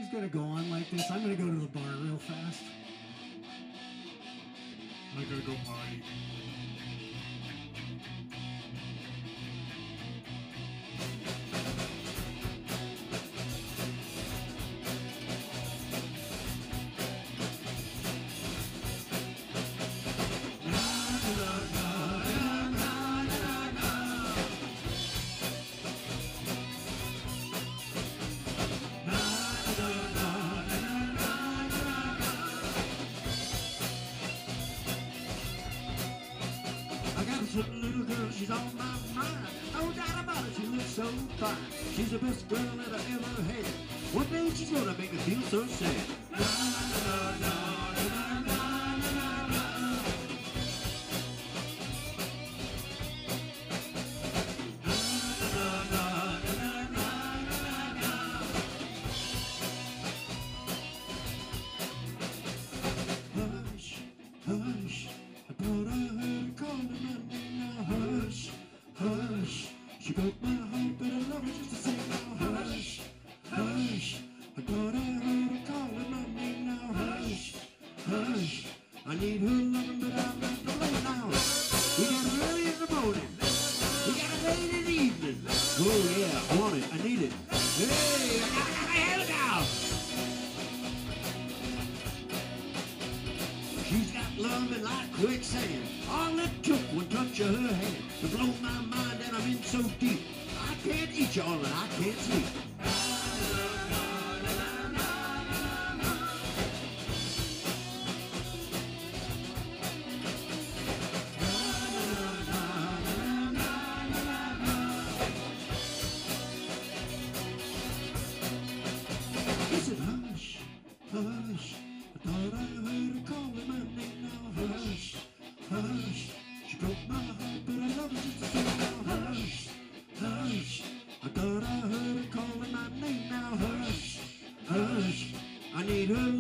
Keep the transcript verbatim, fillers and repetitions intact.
just gonna go on like this. I'm gonna go to the bar real fast. I gotta go potty. Little girl, she's on my mind. No doubt about it, she looks so fine. She's the best girl that I ever had. One day she's gonna make me feel so sad. Na, na, na, na, na, na, na, na. Hush, hush, I thought I heard her calling my name. Hush, hush, she broke my heart, but I love her just the same. Now hush, hush, I thought I heard her calling my name. Now hush, hush, I need her loving, but I'm not alone now. We got it early in the morning, we got it late in the evening. Oh yeah, I want it, I need it. Hey, I gotta have it now. She's got loving like quicksand. All it took one touch of her hand to blow my mind, and I'm in so deep I can't eat y'all and I can't sleep. He said, hush, hush, I thought I heard her calling my name. Now hush, hush, she broke my heart, but I love her just the same. Now hush, hush, I thought I heard her calling my name. Now hush, hush, I need her